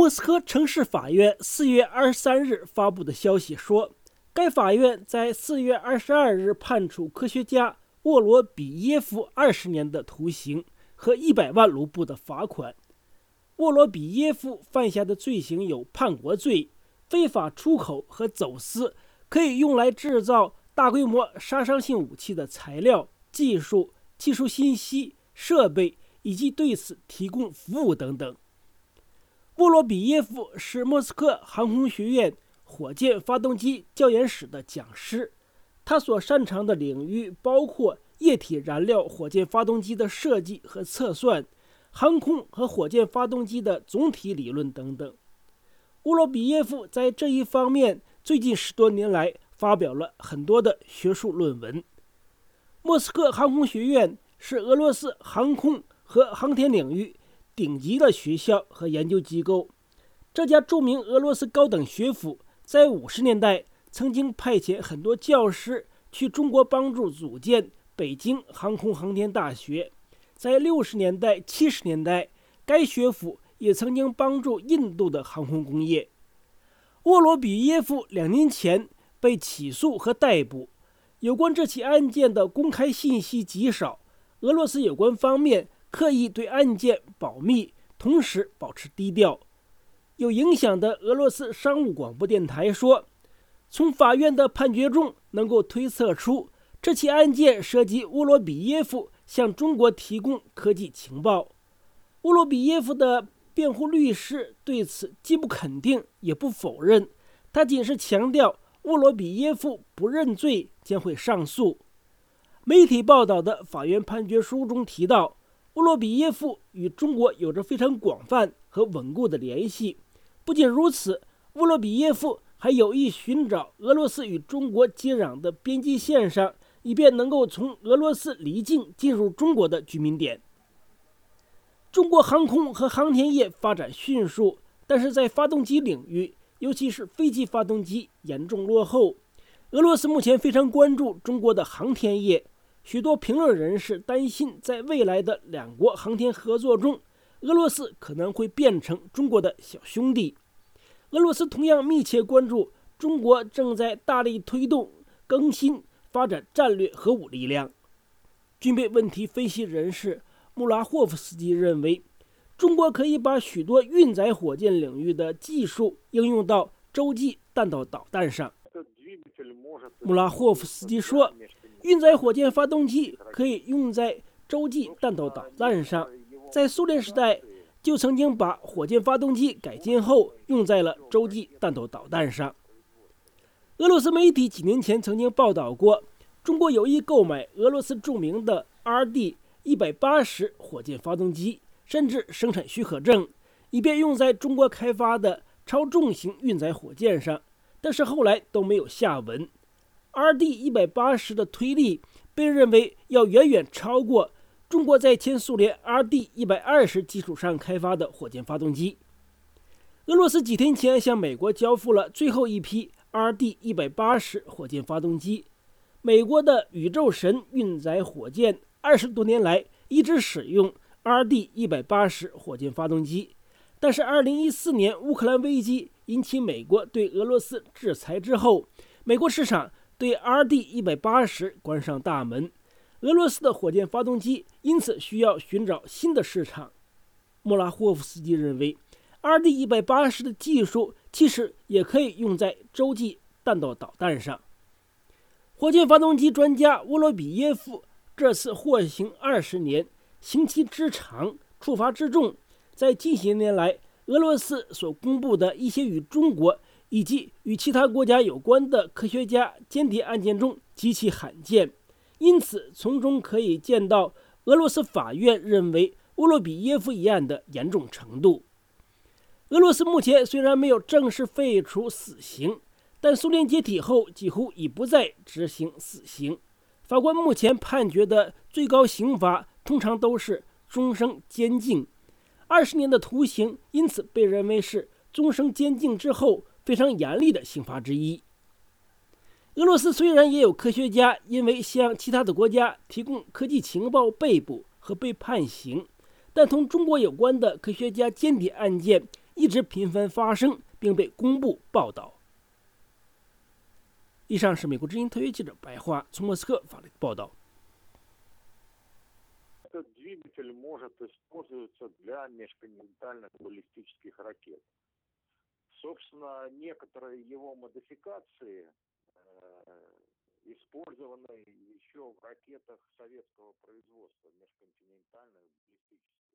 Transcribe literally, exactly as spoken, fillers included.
莫斯科城市法院四月二十三日发布的消息说，该法院在四月二十二日判处科学家沃罗比耶夫二十年的徒刑和一百万卢布的罚款。沃罗比耶夫犯下的罪行有叛国罪、非法出口和走私可以用来制造大规模杀伤性武器的材料、技术、技术信息、设备以及对此提供服务等等。沃罗比耶夫是莫斯科航空学院火箭发动机教研室的讲师，他所擅长的领域包括液体燃料火箭发动机的设计和测算、航空和火箭发动机的总体理论等等。沃罗比耶夫在这一方面最近十多年来发表了很多的学术论文。莫斯科航空学院是俄罗斯航空和航天领域顶级的学校和研究机构。这家著名俄罗斯高等学府在五十年代曾经派遣很多教师去中国帮助组建北京航空航天大学。在六十年代、七十年代，该学府也曾经帮助印度的航空工业。沃罗比耶夫两年前被起诉和逮捕，有关这起案件的公开信息极少，俄罗斯有关方面刻意对案件保密，同时保持低调。有影响的俄罗斯商务广播电台说，从法院的判决中能够推测出，这起案件涉及沃罗比耶夫向中国提供科技情报。沃罗比耶夫的辩护律师对此既不肯定也不否认，他仅是强调沃罗比耶夫不认罪，将会上诉。媒体报道的法院判决书中提到，沃罗比耶夫与中国有着非常广泛和稳固的联系。不仅如此，沃罗比耶夫还有意寻找俄罗斯与中国接壤的边界线上，以便能够从俄罗斯离境进入中国的居民点。中国航空和航天业发展迅速，但是在发动机领域，尤其是飞机发动机严重落后。俄罗斯目前非常关注中国的航天业，许多评论人士担心，在未来的两国航天合作中，俄罗斯可能会变成中国的小兄弟。俄罗斯同样密切关注中国正在大力推动更新发展战略核武力量。军备问题分析人士穆拉霍夫斯基认为，中国可以把许多运载火箭领域的技术应用到洲际弹道导弹上。穆拉霍夫斯基说，运载火箭发动机可以用在洲际弹道导弹上，在苏联时代就曾经把火箭发动机改进后用在了洲际弹道导弹上。俄罗斯媒体几年前曾经报道过，中国有意购买俄罗斯著名的 R D 一百八十 火箭发动机，甚至生产许可证，以便用在中国开发的超重型运载火箭上，但是后来都没有下文。R D 一百八十 的推力被认为要远远超过中国在前苏联 R D 一百二十 基础上开发的火箭发动机。俄罗斯几天前向美国交付了最后一批 R D 一百八十 火箭发动机。美国的宇宙神运载火箭二十多年来一直使用 R D 一百八十 火箭发动机，但是二零一四年乌克兰危机引起美国对俄罗斯制裁之后，美国市场对 R D 一百八十 关上大门，俄罗斯的火箭发动机因此需要寻找新的市场。莫拉霍夫斯基认为 R D 一百八十 的技术其实也可以用在洲际弹道导弹上。火箭发动机专家沃罗比耶夫这次获刑二十年，刑期之长，处罚之重，在近些年来俄罗斯所公布的一些与中国以及与其他国家有关的科学家间谍案件中极其罕见，因此从中可以见到俄罗斯法院认为沃罗比耶夫一案的严重程度。俄罗斯目前虽然没有正式废除死刑，但苏联解体后几乎已不再执行死刑。法官目前判决的最高刑罚通常都是终生监禁，二十年的徒刑因此被认为是终生监禁之后非常严厉的刑罚之一。俄罗斯虽然也有科学家因为向其他的国家提供科技情报被捕和被判刑，但同中国有关的科学家间谍案件一直频繁发生，并被公布报道。以上是美国之音特约记者白桦从莫斯科发来的报道。 Этот двигатель может использоваться для межконтинентальных баллистических ракет. Собственно, некоторые его модификации использованы еще в ракетах советского производства, межконтинентальных баллистических.